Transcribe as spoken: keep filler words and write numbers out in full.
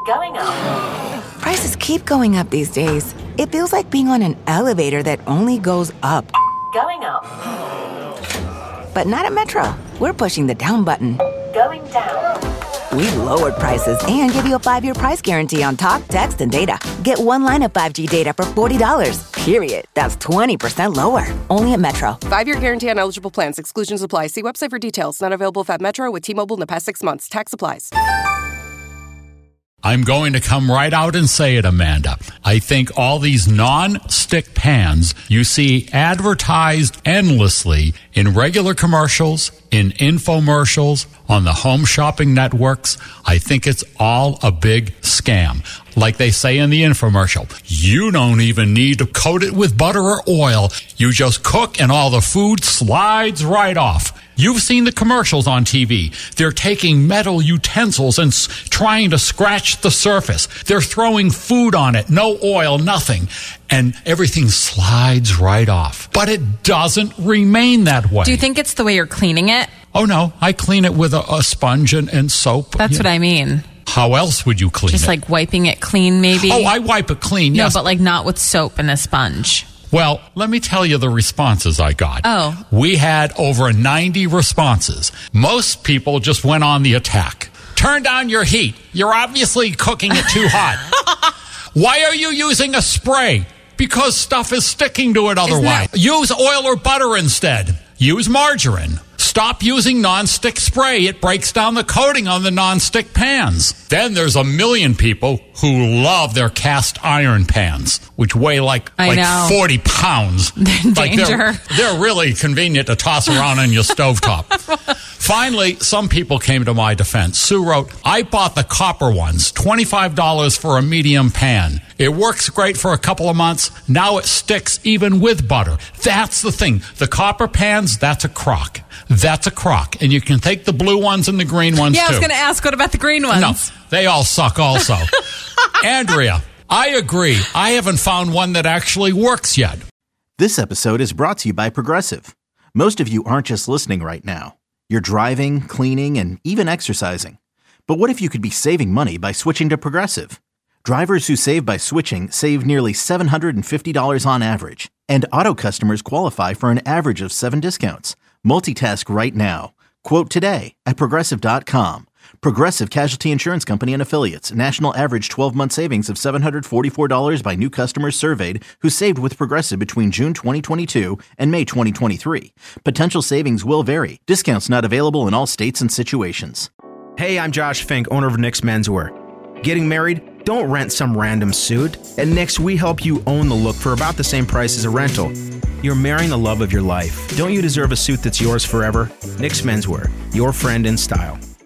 Going up. Prices keep going up these days. It feels like being on an elevator that only goes up. Going up. But not at Metro. We're pushing the down button. Going down. We've lowered prices and give you a five-year price guarantee on talk, text, and data. Get one line of five G data for forty dollars. Period. That's twenty percent lower. Only at Metro. Five-year guarantee on eligible plans. Exclusions apply. See website for details. Not available at Metro with T-Mobile in the past six months. Tax applies. I'm going to come right out and say it, Amanda. I think all these non-stick pans you see advertised endlessly in regular commercials, in infomercials, on the home shopping networks, I think it's all a big scam. Like they say in the infomercial, you don't even need to coat it with butter or oil. You just cook and all the food slides right off. You've seen the commercials on T V. They're taking metal utensils and s- trying to scratch the surface. They're throwing food on it, no oil, nothing. And everything slides right off. But it doesn't remain that way. Do you think it's the way you're cleaning it? Oh, no. I clean it with a, a sponge and, and soap. That's You what know. I mean. How else would you clean Just it? like wiping it clean, maybe? Oh, I wipe it clean, No, yes. but like not with soap and a sponge. Well, let me tell you the responses I got. Oh. We had over ninety responses. Most people just went on the attack. Turn down your heat. You're obviously cooking it too hot. Why are you using a spray? Because stuff is sticking to it otherwise. that- Use oil or butter instead. Use margarine. Stop using nonstick spray. It breaks down the coating on the nonstick pans. Then there's a million people who love their cast iron pans, which weigh like, I like know. forty pounds. Like Danger. they're, they're really convenient to toss around on your stovetop. Finally, some people came to my defense. Sue wrote, I bought the copper ones, twenty-five dollars for a medium pan. It works great for a couple of months. Now it sticks even with butter. That's the thing. The copper pans, that's a crock. That's a crock. And you can take the blue ones and the green ones Yeah, too. I was going to ask, what about the green ones? No, they all suck also. Andrea, I agree. I haven't found one that actually works yet. This episode is brought to you by Progressive. Most of you aren't just listening right now. You're driving, cleaning, and even exercising. But what if you could be saving money by switching to Progressive? Drivers who save by switching save nearly seven hundred fifty dollars on average. And auto customers qualify for an average of seven discounts. Multitask right now. Quote today at Progressive dot com. Progressive Casualty Insurance Company and Affiliates. National average twelve-month savings of seven hundred forty-four dollars by new customers surveyed who saved with Progressive between June twenty twenty-two and May twenty twenty-three. Potential savings will vary. Discounts not available in all states and situations. Hey, I'm Josh Fink, owner of Nick's Menswear. Getting married? Don't rent some random suit. At Nick's, we help you own the look for about the same price as a rental. You're marrying the love of your life. Don't you deserve a suit that's yours forever? Nick's Menswear, your friend in style.